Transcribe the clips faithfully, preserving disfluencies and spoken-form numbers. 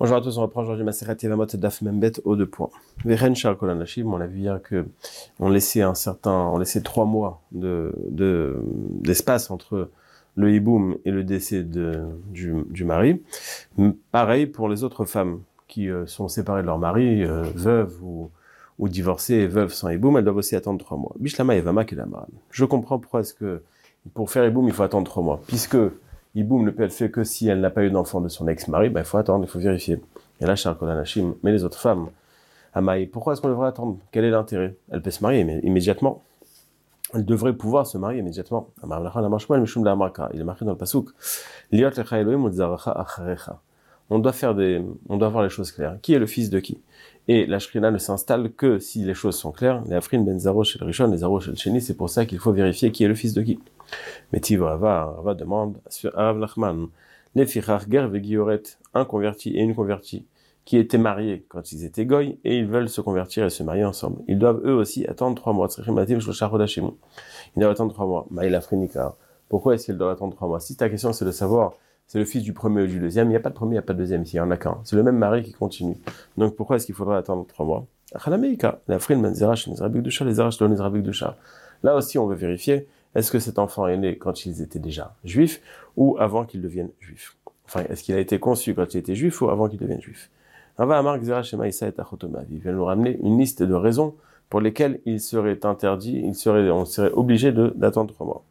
Bonjour à tous, on reprend aujourd'hui Maseret Yevamot Daf Membet au deux points. Vechen Shar Kol Anashim, on a vu hier que on laissait un certain, on laissait trois mois de, de, d'espace entre le hiboum et le décès de, du, du mari. Pareil pour les autres femmes qui euh, sont séparées de leur mari, euh, veuves ou, ou divorcées, veuves sans hiboum, elles doivent aussi attendre trois mois. Bishlama Yevama Kelamaran. Je comprends pourquoi est-ce que pour faire hiboum, il faut attendre trois mois, puisque hiboum ne peut être fait que si elle n'a pas eu d'enfant de son ex-mari, ben il faut attendre, il faut vérifier. Et là, Shar Kol Anashim, mais les autres femmes, Amaï, pourquoi est-ce qu'on devrait attendre? Quel est l'intérêt? Elle peut se marier mais immédiatement. Elle devrait pouvoir se marier immédiatement. Il est marqué dans le pasuk. On doit faire des, on doit voir les choses claires. Qui est le fils de qui? Et la shrina ne s'installe que si les choses sont claires. Les afrin ben zaro chez le rishon, les zaro chez le sheni, c'est pour ça qu'il faut vérifier qui est le fils de qui. Mais Tiv Rava, Rava demande sur Arav Nachman, les fichar ger vegioret, un converti et une convertie, qui étaient mariés quand ils étaient goy, et ils veulent se convertir et se marier ensemble. Ils doivent eux aussi attendre trois mois. Ils doivent attendre trois mois. Maïla Frinika. Pourquoi est-ce qu'ils doivent attendre trois mois? Si ta question c'est de savoir, c'est le fils du premier ou du deuxième, il n'y a pas de premier, il n'y a pas de deuxième, s'il y en a qu'un. C'est le même mari qui continue. Donc pourquoi est-ce qu'il faudra attendre trois mois? Là aussi, on veut vérifier, est-ce que cet enfant est né quand ils étaient déjà juifs ou avant qu'ils deviennent juifs? Enfin, est-ce qu'il a été conçu quand il était juif ou avant qu'il devienne juif? Rava Amar Gzera Shema Issa et Achotomav. Il vient nous ramener une liste de raisons pour lesquelles il serait interdit, il serait, on serait obligé de, d'attendre trois mois.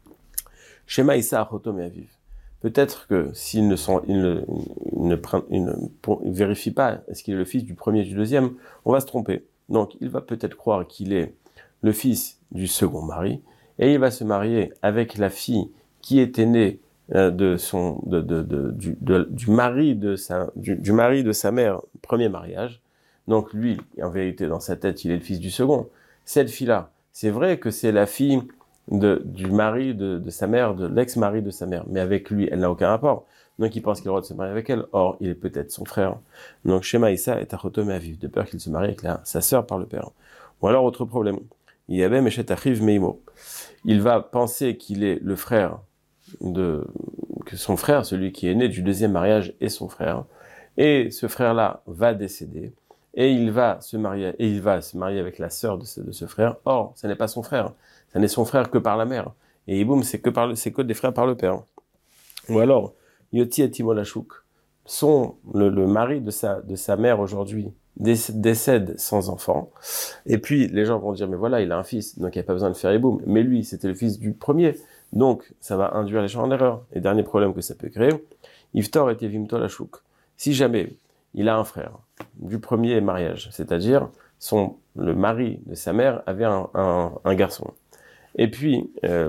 Shema Issa Achotomav. Peut-être que s'ils ne sont, ils ne, ils ne, ils ne, ils ne vérifient pas est-ce qu'il est le fils du premier et du deuxième, on va se tromper. Donc, il va peut-être croire qu'il est le fils du second mari, et il va se marier avec la fille qui était née euh, de son, de, de, de, du, de, du mari de sa, du, du mari de sa mère, premier mariage. Donc, lui, en vérité, dans sa tête, il est le fils du second. Cette fille-là, c'est vrai que c'est la fille de, du mari de, de sa mère, de l'ex-mari de sa mère, mais avec lui, elle n'a aucun rapport. Donc, il pense qu'il a le droit de se marier avec elle. Or, il est peut-être son frère. Donc, Shema Issa est Achotomé à vivre, de peur qu'il se marie avec la, sa sœur par le père. Ou alors, autre problème. Il y avait Meshet Achiv Meimo. Il va penser qu'il est le frère de, que son frère, celui qui est né du deuxième mariage, est son frère. Et ce frère-là va décéder. Et il va se marier, et il va se marier avec la sœur de ce, de ce frère. Or, ce n'est pas son frère. Ça n'est son frère que par la mère. Et Iboum, c'est que par le, c'est que des frères par le père. Ou alors, Yoti et Timolachuk, son, le, le mari de sa, de sa mère aujourd'hui, décède sans enfant. Et puis, les gens vont dire, mais voilà, il a un fils, donc il n'y a pas besoin de faire Iboum. Mais lui, c'était le fils du premier. Donc, ça va induire les gens en erreur. Et dernier problème que ça peut créer, Iftor et Tevimto Lachuk. Si jamais il a un frère du premier mariage, c'est-à-dire son, le mari de sa mère avait un, un, un garçon. Et puis, euh,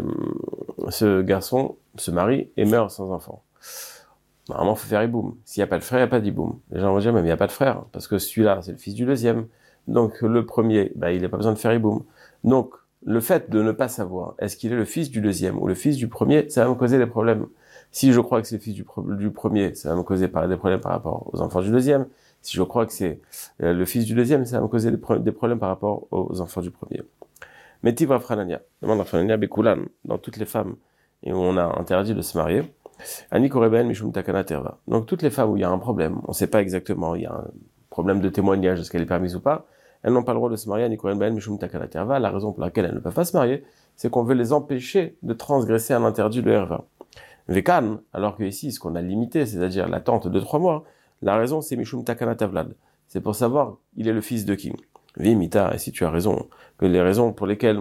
ce garçon se marie et meurt sans enfant. Normalement, il faut faire Iboum. S'il n'y a pas de frère, il n'y a pas d'Iboum. Les gens vont dire, mais il n'y a pas de frère, parce que celui-là, c'est le fils du deuxième. Donc, le premier, bah, il n'a pas besoin de faire Iboum. Donc, le fait de ne pas savoir, est-ce qu'il est le fils du deuxième ou le fils du premier, ça va me causer des problèmes. Si je crois que c'est le fils du, pro- du premier, ça va me causer par- des problèmes par rapport aux enfants du deuxième. Si je crois que c'est euh, le fils du deuxième, ça va me causer des, pro- des problèmes par rapport aux enfants du premier. Mais Tivra Franania, demande à Franania Bekulan, dans toutes les femmes et où on a interdit de se marier, Ani Koreben Mishum Takana Terva. Donc toutes les femmes où il y a un problème, on ne sait pas exactement, il y a un problème de témoignage, est-ce qu'elle est permise ou pas, elles n'ont pas le droit de se marier, Ani Koreben Mishum Takana Terva. La raison pour laquelle elles ne peuvent pas se marier, c'est qu'on veut les empêcher de transgresser un interdit de Herva. Vekan, alors que ici, ce qu'on a limité, c'est-à-dire l'attente de trois mois, la raison c'est Mishum Takana Tavlad. C'est pour savoir, il est le fils de qui? Vimita, et si tu as raison, que les raisons pour lesquelles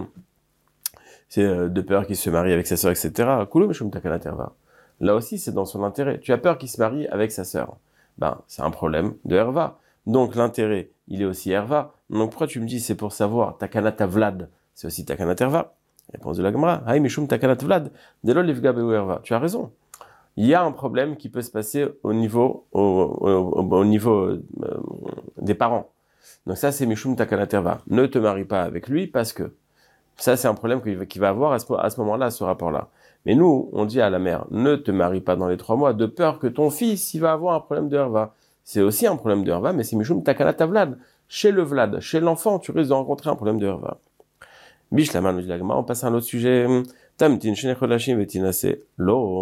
c'est de peur qu'il se marie avec sa sœur, et cetera. Kulo Mishum Takana Terva. Là aussi, c'est dans son intérêt. Tu as peur qu'il se marie avec sa sœur. Ben, c'est un problème de Herva. Donc, l'intérêt, il est aussi Herva. Donc, pourquoi tu me dis, c'est pour savoir, Takana Tavlad, c'est aussi Takana Terva? Réponse de la Gemara. Haï Mishum Takana Tavlad, Delo Livga Beu Herva. Tu as raison. Il y a un problème qui peut se passer au niveau, au, au, au, au niveau euh, des parents. Donc, ça, c'est Mishum Takana Terva. Ne te marie pas avec lui parce que ça, c'est un problème qu'il va avoir à ce, à ce moment-là, ce rapport-là. Mais nous, on dit à la mère, ne te marie pas dans les trois mois, de peur que ton fils, il va avoir un problème de Herva. C'est aussi un problème de Herva, mais c'est Mishum Takana Tavlad. Chez le Vlad, chez l'enfant, tu risques de rencontrer un problème de Herva. Bishlaman, on passe à un autre sujet. Tamtin, Shenecholashim, Vetinase, Lo.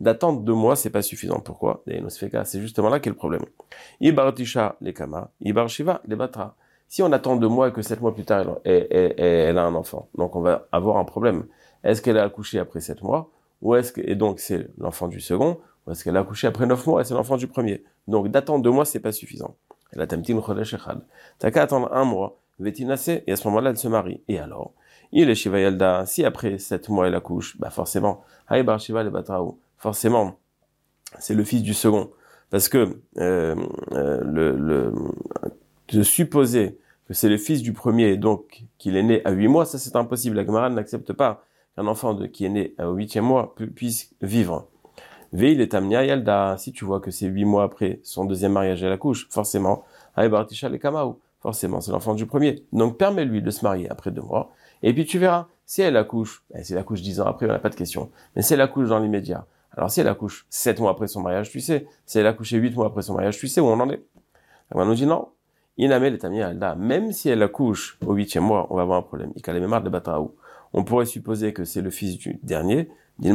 D'attendre deux mois, c'est pas suffisant. Pourquoi? C'est justement là qu'est le problème. Ibar tisha les kama, ibar shiva les batra. Si on attend deux mois et que sept mois plus tard, elle, elle, elle, elle a un enfant, donc on va avoir un problème. Est-ce qu'elle a accouché après sept mois, ou est-ce que, et donc c'est l'enfant du second, ou est-ce qu'elle a accouché après neuf mois et c'est l'enfant du premier? Donc d'attendre deux mois, c'est pas suffisant. Elle a tamtin chodesh echad. T'as qu'à attendre un mois, vetinase, et à ce moment-là, elle se marie. Et alors? Il est shiva yalda, si après sept mois elle accouche, bah forcément, haïbar shiva le batraou, forcément, c'est le fils du second. Parce que, euh, euh, le, le, de supposer que c'est le fils du premier, donc qu'il est né à huit mois, ça c'est impossible. La Gemara n'accepte pas qu'un enfant de, qui est né au huitième mois pu, puisse vivre. Veil est amnia yalda, si tu vois que c'est huit mois après son deuxième mariage et la couche, forcément, haïbar tisha le kamaou, forcément c'est l'enfant du premier. Donc permets-lui de se marier après deux mois, et puis tu verras, si elle accouche, ben, si elle accouche dix ans après, on n'a pas de question, mais si elle accouche dans l'immédiat, alors si elle accouche sept mois après son mariage, tu sais, si elle accouche huit mois après son mariage, tu sais où on en est. On nous dit non, inamel est amia yalda, même si elle accouche au huitième mois, on va avoir un problème. Ikalememar de batraou. On pourrait supposer que c'est le fils du dernier.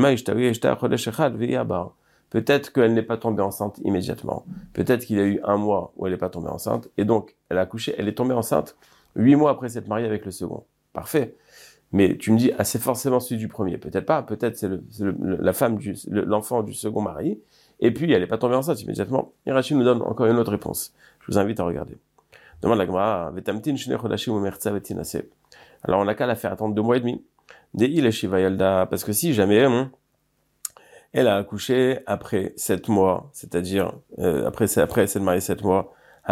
Peut-être qu'elle n'est pas tombée enceinte immédiatement. Peut-être qu'il y a eu un mois où elle n'est pas tombée enceinte. Et donc, elle a accouché, elle est tombée enceinte huit mois après s'être mariée avec le second. Parfait. Mais tu me dis, ah, c'est forcément celui du premier. Peut-être pas. Peut-être c'est, le, c'est le, la femme, du, le, l'enfant du second mari. Et puis, elle n'est pas tombée enceinte immédiatement. Et Rachid nous donne encore une autre réponse. Je vous invite à regarder. Demande la Gemara, alors on n'a qu'à la faire attendre deux mois et demi. Parce que si jamais hein, elle a accouché après sept mois, c'est-à-dire euh, après après elle s'est mariée sept mois,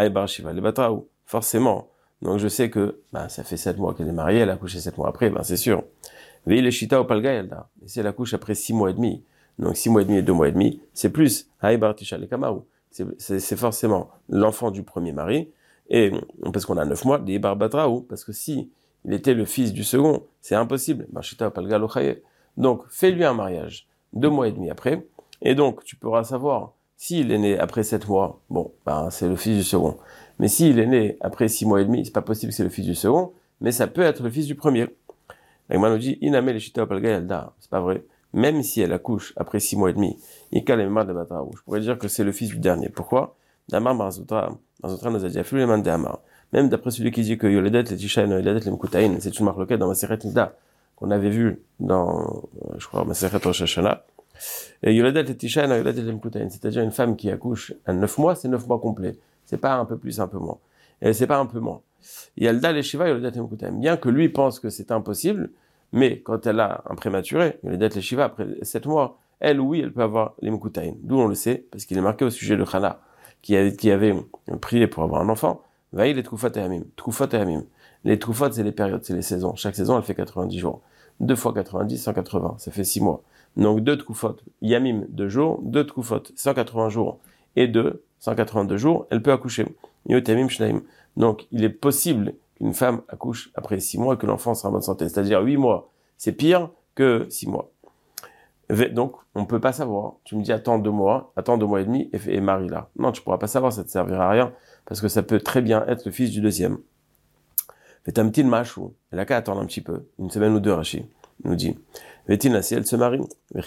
forcément. Donc je sais que bah, ça fait sept mois qu'elle est mariée, elle a accouché sept mois après, ben c'est sûr. Et si elle accouche après six mois et demi, donc six mois et demi et deux mois et demi, c'est plus. C'est, c'est, c'est forcément l'enfant du premier mari, et parce qu'on a neuf mois, des barbatraou, parce que si il était le fils du second, c'est impossible. Donc, fais-lui un mariage deux mois et demi après, et donc tu pourras savoir s'il est né après sept mois, bon, ben, c'est le fils du second. Mais s'il est né après six mois et demi, c'est pas possible que c'est le fils du second, mais ça peut être le fils du premier. L'Agma nous dit, Iname le shita opalga yalda, c'est pas vrai. Même si elle accouche après six mois et demi, Ika le de batraou, je pourrais dire que c'est le fils du dernier. Pourquoi? Damar Marzutra, Marzutra nous a dit, Aflu le man de Amar. Même d'après celui qui dit que Yoledet le Tisha et Yoledet le Mkutaïn, c'est une marloquette dans Maseret Nida, qu'on avait vu dans, je crois, Maseret Rosh Hashanah. Et Yoledet le Tisha et Yoledet le Mkutaïn, c'est-à-dire une femme qui accouche à neuf mois, c'est neuf mois complets. C'est pas un peu plus, un peu moins. Et c'est pas un peu moins. Yalda le Shiva Yoledet le Mkutaïn. Bien que lui pense que c'est impossible, mais quand elle a un prématuré, Yoledet le Shiva après sept mois, elle, oui, elle peut avoir les Mkutaïn. D'où on le sait, parce qu'il est marqué au sujet de Chana, qui avait, qui avait prié pour avoir un enfant. Vaï les Troufot et Hamim. Troufot et Hamim. Les Troufot, c'est les périodes, c'est les saisons. Chaque saison, elle fait quatre-vingt-dix jours. Deux fois quatre-vingt-dix, cent quatre-vingts. Ça fait six mois. Donc, deux Troufot, Yamim, deux jours. Deux Troufot, cent quatre-vingts jours. Et deux, cent quatre-vingt-deux jours, elle peut accoucher. Yotamim Shnaim. Donc, il est possible qu'une femme accouche après six mois et que l'enfant sera en bonne santé. C'est-à-dire huit mois. C'est pire que six mois. Donc, on peut pas savoir. Tu me dis, attends deux mois, attends deux mois et demi, et, et marie-la. Non, tu pourras pas savoir, ça te servira à rien, parce que ça peut très bien être le fils du deuxième. Fais un petit machou. Elle a qu'à attendre un petit peu, une semaine ou deux, Rachid nous dit. Vetina, si elle se marie,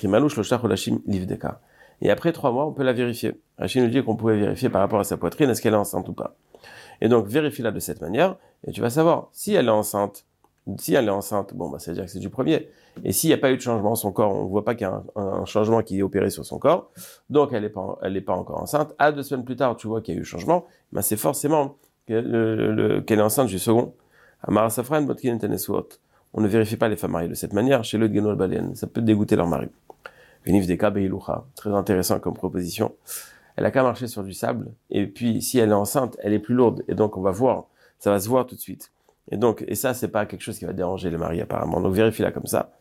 et après trois mois, on peut la vérifier. Rachid nous dit qu'on pouvait vérifier par rapport à sa poitrine, est-ce qu'elle est enceinte ou pas. Et donc, vérifie-la de cette manière, et tu vas savoir si elle est enceinte. Si elle est enceinte, bon, bah, ça veut dire que c'est du premier. Et s'il n'y a pas eu de changement, son corps, on ne voit pas qu'il y a un, un changement qui est opéré sur son corps, donc elle n'est pas, elle n'est pas encore enceinte. À deux semaines plus tard, tu vois qu'il y a eu changement, ben c'est forcément que le, le, qu'elle est enceinte du second. Amara Safran, Botkin et Tenesuot. On ne vérifie pas les femmes mariées de cette manière. Chez le Genol Balen, ça peut dégoûter leur mari. Venif Deka Beiloucha. Très intéressant comme proposition. Elle a qu'à marcher sur du sable, et puis si elle est enceinte, elle est plus lourde, et donc on va voir, ça va se voir tout de suite. Et donc, et ça, c'est pas quelque chose qui va déranger le mari, apparemment. Donc, vérifie-la comme ça.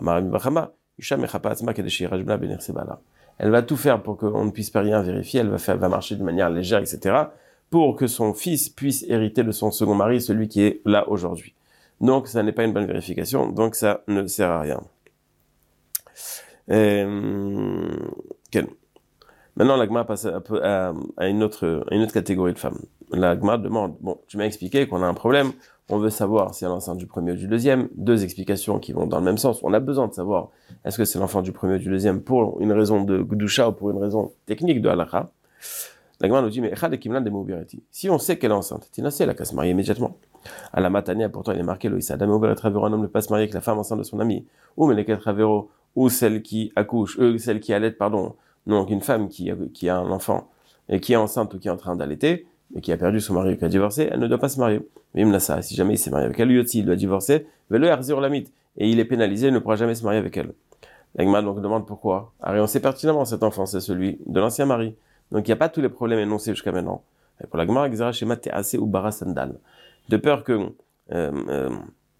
Elle va tout faire pour qu'on ne puisse pas rien vérifier. Elle va faire, va marcher de manière légère, et cetera, pour que son fils puisse hériter de son second mari, celui qui est là aujourd'hui. Donc, ça n'est pas une bonne vérification. Donc, ça ne sert à rien. Euh, quel Maintenant, la Gemara passe à, à, à, une autre, à une autre catégorie de femmes. La Gemara demande, bon, tu m'as expliqué qu'on a un problème, on veut savoir si elle est enceinte du premier ou du deuxième, deux explications qui vont dans le même sens. On a besoin de savoir, est-ce que c'est l'enfant du premier ou du deuxième pour une raison de Gdusha ou pour une raison technique de halakha. La Gemara nous dit, mais si on sait qu'elle est enceinte, Tina, elle a qu'à se marier immédiatement. À la matania, pourtant, il est marqué, Loïsa, Dame Ouvert Travero, un homme ne peut pas se marier avec la femme enceinte de son ami, ou Meleket Travero, ou celle qui accouche, euh, celle qui allait, pardon, donc une femme qui a, qui a un enfant, et qui est enceinte ou qui est en train d'allaiter, mais qui a perdu son mari ou qui a divorcé, elle ne doit pas se marier. Mais même là, ça, si jamais il s'est marié avec elle, lui aussi, il doit divorcer, mais le Herzir Lamit, et il est pénalisé, il ne pourra jamais se marier avec elle. La Gemara donc demande pourquoi. Alors, on sait pertinemment cet enfant, c'est celui de l'ancien mari. Donc, il n'y a pas tous les problèmes énoncés jusqu'à maintenant. Et pour la Gemara, Xera Shema Tease ou Bara Sandal. De peur que, euh, euh,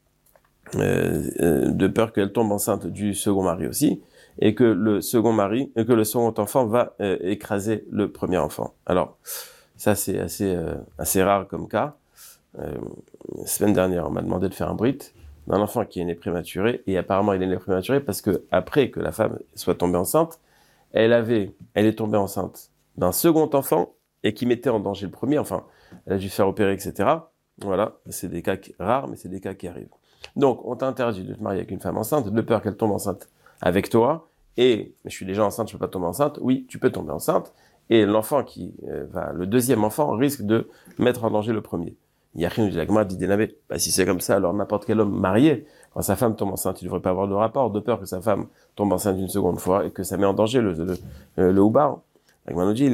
euh, de peur qu'elle tombe enceinte du second mari aussi, et que le second mari, et que le second enfant va euh, écraser le premier enfant. Alors, ça c'est assez, euh, assez rare comme cas. Euh, la semaine dernière, on m'a demandé de faire un brit d'un enfant qui est né prématuré, et apparemment il est né prématuré parce que après que la femme soit tombée enceinte, elle avait, elle est tombée enceinte d'un second enfant et qui mettait en danger le premier. Enfin, elle a dû se faire opérer, et cetera. Voilà, c'est des cas rares, mais c'est des cas qui arrivent. Donc, on t'a interdit de te marier avec une femme enceinte, de peur qu'elle tombe enceinte avec toi. Et je suis déjà enceinte, je peux pas tomber enceinte. Oui, tu peux tomber enceinte. Et l'enfant qui euh, va, le deuxième enfant risque de mettre en danger le premier. Yachin nous dit la Gemara dit Dénavé. Bah, si c'est comme ça, alors n'importe quel homme marié, quand sa femme tombe enceinte, il ne devrait pas avoir de rapport, de peur que sa femme tombe enceinte une seconde fois et que ça met en danger le, le, le, le oubar. La Gemara nous dit, il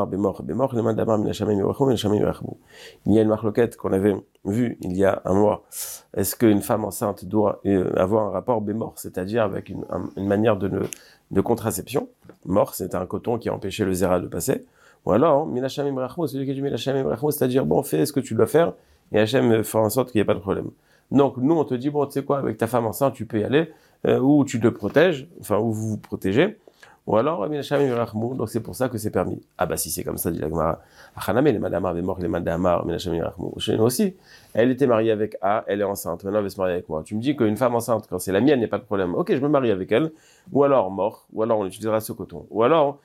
y a une marloquette qu'on avait vue il y a un mois. Est-ce qu'une femme enceinte doit avoir un rapport bémor, c'est-à-dire avec une, une manière de, de contraception? Mort, c'est un coton qui a empêché le zéra de passer. Ou alors, celui qui dit c'est-à-dire, bon, fais ce que tu dois faire, et Hachem fait en sorte qu'il n'y ait pas de problème. Donc, nous, on te dit, bon, tu sais quoi, avec ta femme enceinte, tu peux y aller, euh, ou tu te protèges, enfin, ou vous vous protégez, ou alors, donc c'est pour ça que c'est permis. Ah bah si c'est comme ça, dit la Gemara. Aussi, elle était mariée avec A, elle est enceinte, maintenant elle veut se marier avec moi. Tu me dis qu'une femme enceinte, quand c'est la mienne, il n'y a pas de problème. Ok, je me marie avec elle, ou alors mort, ou alors on utilisera ce coton, ou alors,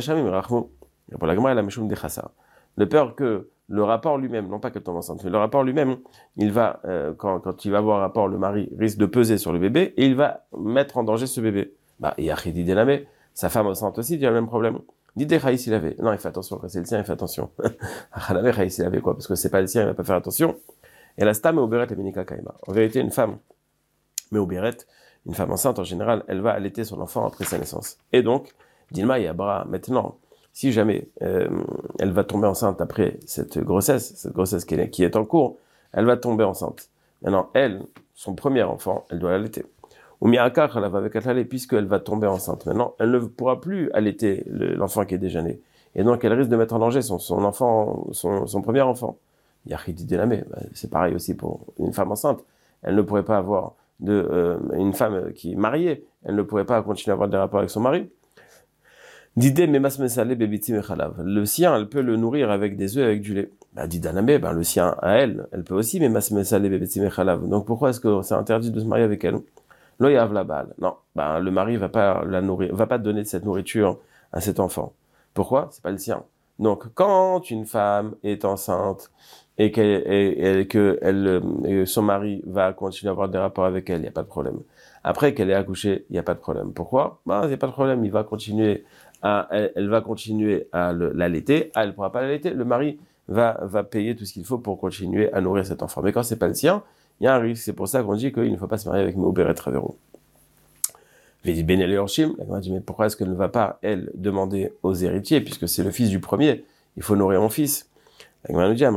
pour la Gemara, elle a Meshum Dechassa. De peur que le rapport lui-même, non pas qu'elle tombe enceinte, mais le rapport lui-même, il va, euh, quand, quand il va avoir rapport, le mari risque de peser sur le bébé, et il va mettre en danger ce bébé. Bah, et Achidi Dename, sa femme enceinte aussi, il y a le même problème. Dites Khaïs, il avait. Non, il fait attention, quand c'est le sien, il fait attention. Achalave Khaïs, il avait quoi? Parce que c'est pas le sien, il va pas faire attention. Et la stam, Oberet, et Benika Kaima. En vérité, une femme, mais Oberet, une femme enceinte, en général, elle va allaiter son enfant après sa naissance. Et donc, Dilma et Abra, maintenant, si jamais euh, elle va tomber enceinte après cette grossesse, cette grossesse qui est, qui est en cours, elle va tomber enceinte. Maintenant, elle, son premier enfant, elle doit l'allaiter. Ou miakar, elle va avec Atlale, puisqu'elle va tomber enceinte. Maintenant, elle ne pourra plus allaiter le, l'enfant qui est déjà né. Et donc, elle risque de mettre en danger son, son enfant, son, son premier enfant. Yachidi Delame, c'est pareil aussi pour une femme enceinte. Elle ne pourrait pas avoir de, euh, une femme qui est mariée, elle ne pourrait pas continuer à avoir des rapports avec son mari. D'idée, mais masmesale, bébiti mechalav. Le sien, elle peut le nourrir avec des œufs, avec du lait. Bah, dit Daname, ben, le sien, à elle, elle peut aussi, mais masmesale, bébiti mechalav. Donc, pourquoi est-ce que c'est interdit de se marier avec elle? L'oyav la balle. Non, ben, le mari va pas la nourrir, va pas donner de cette nourriture à cet enfant. Pourquoi? C'est pas le sien. Donc, quand une femme est enceinte et qu'elle, et, et que elle, et son mari va continuer à avoir des rapports avec elle, il y a pas de problème. Après qu'elle ait accouché, il y a pas de problème. Pourquoi? Ben, il y a pas de problème. Il va continuer à, elle, elle va continuer à le, l'allaiter. Ah, elle pourra pas l'allaiter. Le mari va, va payer tout ce qu'il faut pour continuer à nourrir cet enfant. Mais quand c'est pas le sien, il y a un risque. C'est pour ça qu'on dit qu'il ne faut pas se marier avec Meoberet Travero. Védi Ben Eliorshim, elle dit, mais pourquoi est-ce qu'elle ne va pas, elle, demander aux héritiers, puisque c'est le fils du premier, il faut nourrir mon fils. Elle nous dit, elle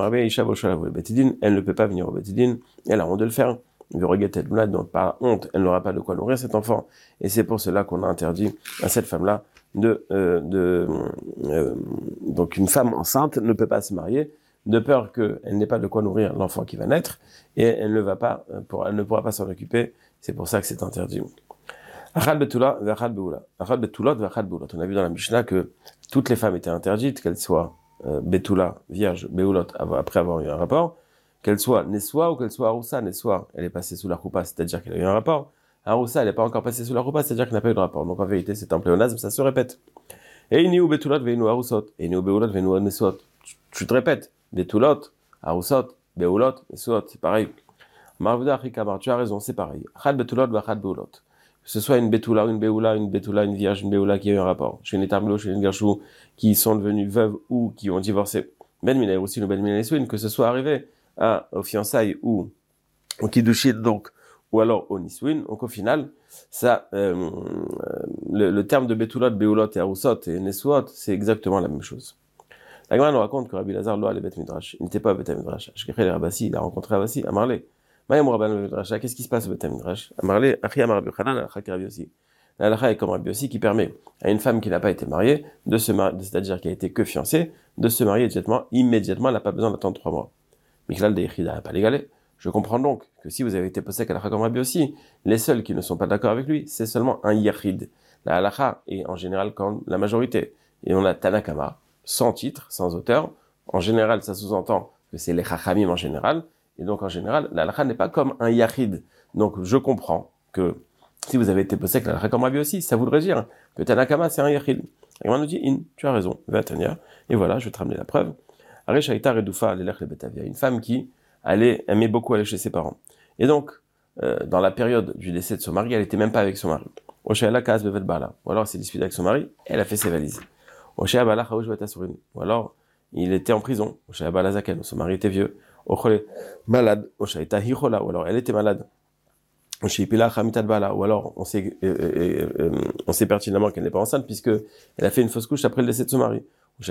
ne peut pas venir au Betidin, elle a honte de le faire. Donc par honte, elle n'aura pas de quoi nourrir cet enfant. Et c'est pour cela qu'on a interdit à cette femme-là de, euh, de euh, donc une femme enceinte ne peut pas se marier, de peur qu'elle n'ait pas de quoi nourrir l'enfant qui va naître, et elle ne va pas, pour, elle ne pourra pas s'en occuper. C'est pour ça que c'est interdit. Achal betula, v'achal beula. Achal betulot, v'achal beulot. On a vu dans la Mishnah que toutes les femmes étaient interdites, qu'elles soient euh, betula, vierge, beulot, après avoir eu un rapport, qu'elles soient nessoa ou qu'elles soient aroussa. Nessoa, elle est passée sous la roupa, c'est-à-dire qu'elle a eu un rapport. Aroussa, elle n'est pas encore passée sous la roupa, c'est-à-dire qu'elle n'a pas eu de rapport. Donc en vérité, c'est un pléonasme, ça se répète. Et Inu Betulot Veinu Arusot, Inu Beulot Veinu Nesot. Tu te répètes, Betulot, Arusot, Beulot, Nesot, c'est pareil. Marvuda Rikamar, tu as raison, c'est pareil. Chad Betulot, Bachad Beulot. Que ce soit une Betula, une Beoula, une Betula, une Vierge, une Beoula qui a eu un rapport. Chez une Etarmelo, chez une Gershou, qui sont devenues veuves ou qui ont divorcé. Ben Minaï aussi, ou Ben Minaï Swin, que ce soit arrivé à, aux fiançailles ou au Kiddushit, donc, ou alors au Niswin. Donc au final, ça, euh, le, le terme de Betulot, Beoulot et Arusot et Neswot, c'est exactement la même chose. La Gemara nous raconte que Rabbi Lazar Loa le Bet Midrash, il n'était pas au Bet Midrash. Shkechel et Rabassi, il a rencontré Rabassi à Marley. Maïm Rabban le Midrash, qu'est-ce qui se passe au Bet Midrash? À Marley, Achia Mar Rabbi Yochanan, Alakha Rabbi Yossi. L'Alakha est comme Rabbi Yossi qui permet à une femme qui n'a pas été mariée, de se marier, c'est-à-dire qui a été que fiancée, de se marier immédiatement, immédiatement, elle n'a pas besoin d'attendre trois mois. Miklal de Yechida n'a pas l'égalé. Je comprends donc que si vous avez été possède à l'Alakha comme Rabbi Yossi, les seuls qui ne sont pas d'accord avec lui, c'est seulement un Yachid. La Alakha est en général comme la majorité. Et on a Tanakama, sans titre, sans auteur. En général, ça sous-entend que c'est les Chachamim en général. Et donc, en général, la halakha n'est pas comme un yachid. Donc, je comprends que si vous avez été possède la halakha comme Rabbi aussi, ça voudrait dire que Tanakama, c'est un yachid. Et on nous dit, in, tu as raison, va Tania. Et voilà, je vais te ramener la preuve. Arishaïta Redoufa, l'Elech le Betavia, une femme qui allait, aimait beaucoup aller chez ses parents. Et donc, euh, dans la période du décès de son mari, elle était même pas avec son mari. Oshaïla Kaz Bevet Bala. Ou alors, elle s'est disputée avec son mari, elle a fait ses valises. Oshaïla Bala Chaouj Betasurin. Ou alors, il était en prison. Oshaïla Bala Zaken, son mari était vieux. Malade, ou alors elle était malade, ou alors on sait, euh, euh, euh, on sait pertinemment qu'elle n'est pas enceinte puisque elle a fait une fausse couche après le décès de son mari.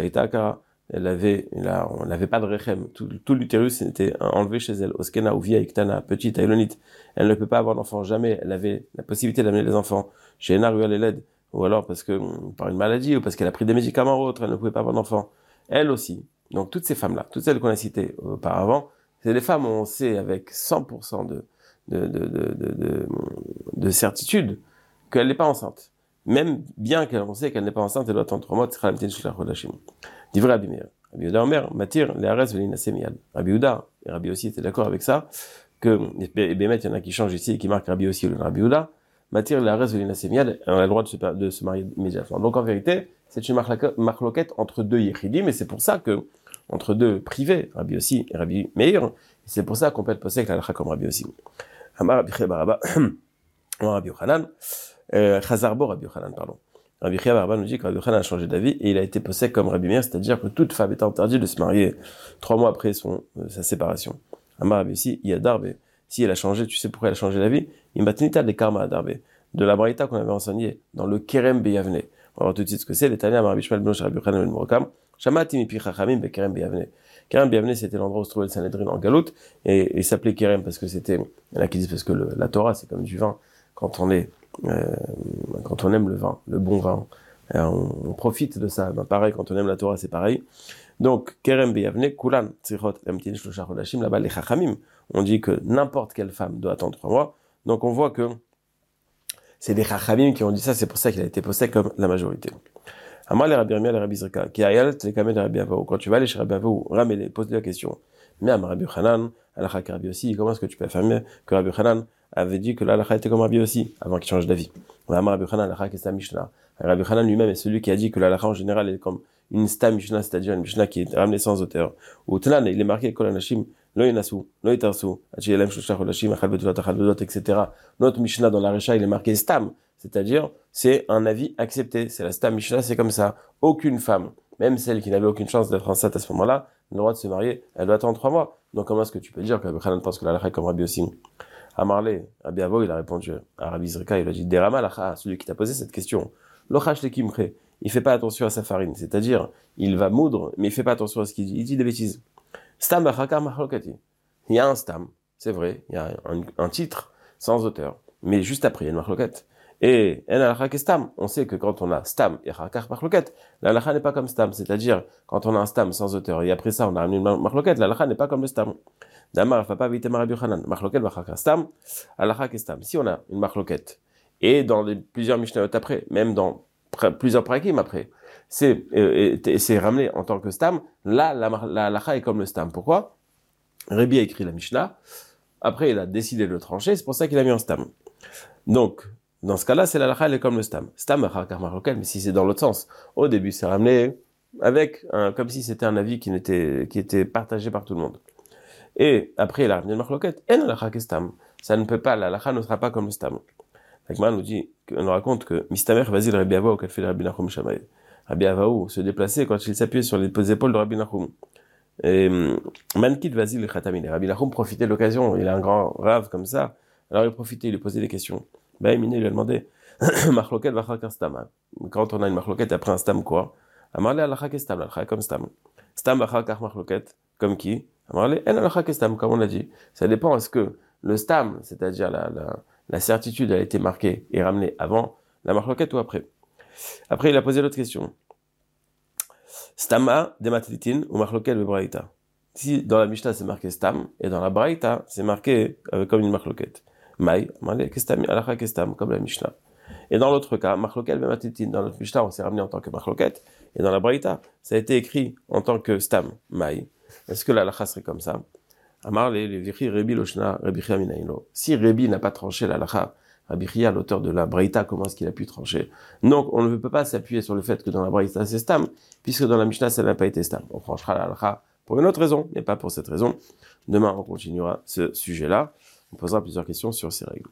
Elle avait, on n'avait pas de rechem, tout, tout l'utérus était enlevé chez elle. Oskena ou via Iktana, petite Ailonite, elle ne peut pas avoir d'enfant jamais. Elle avait la possibilité d'amener les enfants chez Enaruel et Led, ou alors parce que par une maladie ou parce qu'elle a pris des médicaments ou autres, elle ne pouvait pas avoir d'enfant. Elle aussi. Donc toutes ces femmes-là, toutes celles qu'on a citées auparavant, c'est des femmes où on sait avec cent pour cent de, de, de, de, de, de, de certitude qu'elle n'est pas enceinte. Même bien qu'on sait qu'elle n'est pas enceinte, elle doit attendre trois mois, c'est Khalamtin Shlach Rodashim. Divrei Rabbi Meir. Rabbi Yehuda Omer, Matir, les Ares Velinasé Miyad. Rabbi Yehuda, et Rabbi aussi étaient d'accord avec ça, que, et Bémet, il y en a qui changent ici et qui marquent Rabbi aussi ou Rabbi Yehuda, Matir, les Ares Velinasé Miyad, on a le droit de se, de se marier immédiatement. Donc en vérité, c'est une marloquette entre deux Yechidim, et c'est pour ça que, entre deux privés, Rabbi aussi et Rabbi Meir, et c'est pour ça qu'on peut être possède avec la halakha comme Rabbi aussi. Amar Rabbi Chia Baraba, Rabbi Yochanan, Chazarbo Rabbi Yochanan, pardon. Rabbi Chia Baraba nous dit que Rabbi Yochanan a changé d'avis et il a été possède comme Rabbi Meir, c'est-à-dire que toute femme est interdite de se marier trois mois après son, euh, sa séparation. Amar Rabbi aussi, il y a Darbe. Si elle a changé, tu sais pourquoi elle a changé d'avis? Il m'a tenu de karma à Darbe. De la braïta qu'on avait enseigné dans le Kerem Beyavne. On va voir tout de suite ce que c'est. Les Tania, Rabbi Shmuel ben Rabbi Yochanan ben Morokam. Shamati mipi chachamim be Kerem Beyavne. Kerem Beyavne, c'était l'endroit où se trouvait le Sanhedrin en Galoute, et, et il s'appelait Kerem parce que c'était, il y en a qui disent parce que le, la Torah, c'est comme du vin. Quand on est, euh, quand on aime le vin, le bon vin, on, on profite de ça. Ben, pareil, quand on aime la Torah, c'est pareil. Donc, Kerem Beyavne, Kulan, Tzirot, Lamtin, Shlosha Chodashim, là-bas, les chachamim. On dit que n'importe quelle femme doit attendre trois mois. Donc, on voit que c'est des chachamim qui ont dit ça, c'est pour ça qu'il a été posté comme la majorité. Amar les Rabbi Yirmiyah, les Rabbi Zrika, qui ayal les kamel les Rabbi Avou. Quand tu vas aller chez Rabbi Avou, ramène-les, pose-lui la question. Mais Amar Rabbi Yochanan, Alakha Rabbi aussi, comment est-ce que tu peux affirmer que Rabbi Yochanan avait dit que l'Alakha était comme Rabbi aussi, avant qu'il change d'avis? Amar Rabbi Yochanan, Alakha Kesta Mishnah. Rabbi Yochanan lui-même est celui qui a dit que l'Alakha en général est comme une sta Mishnah, c'est-à-dire une Mishnah qui est ramenée sans auteur. Ou Tnan, il est marqué Kol Anashim, Lo Yenasu, Lo Yitarsu, Achiyelem Shloshah Chodashim, Achal Betulat, Achal Bedot, et cetera. Notre Mishnah dans la Recha, il est marqué Stam. C'est-à-dire, c'est un avis accepté. C'est la Stam Mishnah, c'est comme ça. Aucune femme, même celle qui n'avait aucune chance d'être enceinte à ce moment-là, n'a le droit de se marier. Elle doit attendre trois mois. Donc, comment est-ce que tu peux dire que Rabbi Yochanan pense que la halakha est comme Rabbi aussi? Amarle, Rabbi Avo, il a répondu à Rabbi Zrika, il a dit, Derama lacha, celui qui t'a posé cette question. Lochash le kimre, il fait pas attention à sa farine. C'est-à-dire, il va moudre, mais il fait pas attention à ce qu'il dit. Il dit des bêtises. Stam bachakar machlokati. Il y a un stam, c'est vrai, il y a un, un titre sans auteur. Mais juste après, il y a une machlokette. Et en halakha stam, on sait que quand on a stam et hakar marloquette, la halakha n'est pas comme stam, c'est-à-dire quand on a un stam sans auteur et après ça on a une marloquette, la halakha n'est pas comme le stam. Damar fa pas vite Rabbi Yochanan, marloquette va hakar stam, halakha stam. Si on a une marloquette et dans les plusieurs mishnayot après, même dans pr- plusieurs prakim après, c'est euh, c'est ramené en tant que stam, là la la halakha est comme le stam. Pourquoi? Rabbi a écrit la mishnah, après il a décidé de le trancher, c'est pour ça qu'il a mis un stam. Donc Dans ce cas-là, c'est la halakha, elle est comme le stam. Stam, mais si c'est dans l'autre sens. Au début, c'est ramené avec, un, comme si c'était un avis qui était, qui était partagé par tout le monde. Et après, il a ramené le marloquette. Et la halakha stam. Ça ne peut pas, la halakha ne sera pas comme le stam. L'Agma nous dit, on nous raconte que Mistamer, vas-y, le Rabbi Avaou, qu'elle fait le Rabbi Nachum Shamaï. Rabbi Avaou se déplaçait quand il s'appuyait sur les épaules de Rabbi Nachum. Et Mankit, vas-y, le Khatamine. Rabbi Nachum profitait de l'occasion. Il a un grand rave comme ça. Alors il profitait, il lui posait des questions. Ben, Miné lui a demandé, Marloquette va un stam. Quand on a une marloquette après un stam, quoi? Amarle alakha stam, alakha comme stam. Stam va marloquette, comme qui? Amarle en alakha stam, comme on l'a dit. Ça dépend, est-ce que le stam, c'est-à-dire la, la, la certitude, elle a été marquée et ramenée avant la marloquette ou après? Après, il a posé l'autre question. Stama de matlitin ou marloquette de braïta. Si dans la Mishnah c'est marqué stam, et dans la braïta c'est marqué euh, comme une marloquette. Maï, amarle kestam, alakha kestam, comme la Mishnah. Et dans l'autre cas, Marloquet Bematitin, dans notre Mishnah, on s'est ramené en tant que Marloquet, et dans la Braïta, ça a été écrit en tant que Stam, Maï. Est-ce que la halakha serait comme ça? Amar le Vichi Rebi Loshna Rebi Chia Minaïlo. Si Rebi n'a pas tranché la halakha, Rabbi Chia, l'auteur de la Braïta, comment est-ce qu'il a pu trancher? Donc, on ne peut pas s'appuyer sur le fait que dans la Braïta c'est Stam, puisque dans la Mishnah ça n'a pas été Stam. On tranchera la halakha pour une autre raison, mais pas pour cette raison. Demain, on continuera ce sujet-là. On posera plusieurs questions sur ces règles.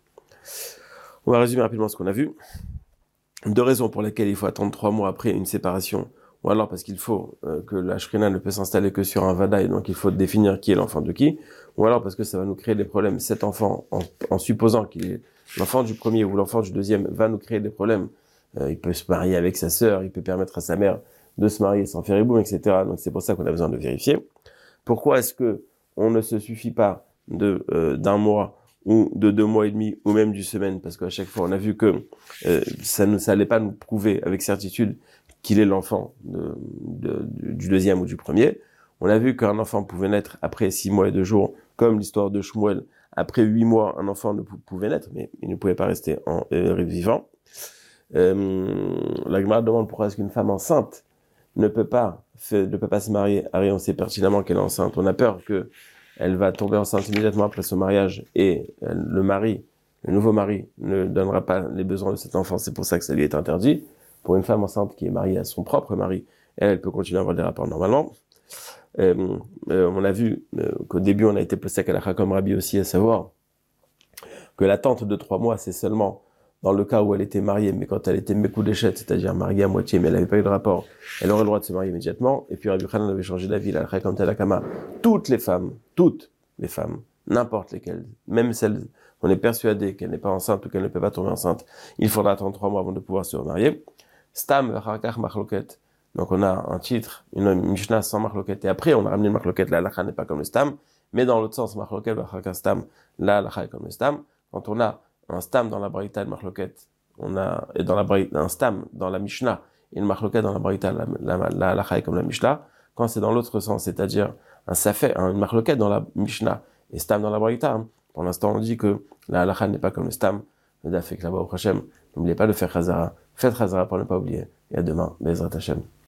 On va résumer rapidement ce qu'on a vu. Deux raisons pour lesquelles il faut attendre trois mois après une séparation, ou alors parce qu'il faut euh, que la shrina ne peut s'installer que sur un vada, et donc il faut définir qui est l'enfant de qui, ou alors parce que ça va nous créer des problèmes. Cet enfant, en, en supposant qu'il est l'enfant du premier ou l'enfant du deuxième, va nous créer des problèmes. Euh, il peut se marier avec sa sœur, il peut permettre à sa mère de se marier sans faire éboum, et cetera. Donc c'est pour ça qu'on a besoin de vérifier. Pourquoi est-ce que on ne se suffit pas de euh, d'un mois ou de deux mois et demi, ou même d'une semaine, parce qu'à chaque fois, on a vu que euh, ça ne ça allait pas nous prouver avec certitude qu'il est l'enfant de, de, du deuxième ou du premier. On a vu qu'un enfant pouvait naître après six mois et deux jours, comme l'histoire de Shmuel. Après huit mois, un enfant ne pouvait naître, mais il ne pouvait pas rester en euh, vivant. Euh, la Gemara demande pourquoi est-ce qu'une femme enceinte ne peut pas, fait, ne peut pas se marier. Ari, on sait pertinemment qu'elle est enceinte. On a peur que elle va tomber enceinte immédiatement après son mariage et le mari, le nouveau mari, ne donnera pas les besoins de cet enfant. C'est pour ça que ça lui est interdit. Pour une femme enceinte qui est mariée à son propre mari, elle, elle peut continuer à avoir des rapports normalement. Euh, euh, on a vu euh, qu'au début, on a été placé à la comme Rabbi aussi, à savoir que l'attente de trois mois, c'est seulement dans le cas où elle était mariée, mais quand elle était Mekoudeshet, c'est-à-dire mariée à moitié, mais elle n'avait pas eu de rapport, elle aurait le droit de se marier immédiatement. Et puis Rabbi Khanan avait changé d'avis, la comme Talakama. Toutes les femmes, toutes les femmes, n'importe lesquelles, même celles, on est persuadé qu'elle n'est pas enceinte ou qu'elle ne peut pas tomber enceinte, il faudra attendre trois mois avant de pouvoir se remarier. Stam, Harakach, Marloket. Donc on a un titre, une Mishnah sans Marloket, et après on a ramené le Marloket, la halakha n'est pas comme le Stam, mais dans l'autre sens, Marloket, Harakach, Stam, la halakha est comme le Stam. Quand on a un stam dans la braïta et le marloquette, on a, et dans la braïta, un stam dans la Mishnah, et le marloquette dans la braïta, la, la, la, la halakha comme la Mishnah. Quand c'est dans l'autre sens, c'est-à-dire un safé, un marloquette dans la Mishnah, et stam dans la braïta, hein. Pour l'instant, on dit que la halakha n'est pas comme le stam. Le daf est là-bas au Hachem. N'oubliez pas de faire chazara. Faites chazara pour ne pas oublier. Et à demain, Bezrat Hashem.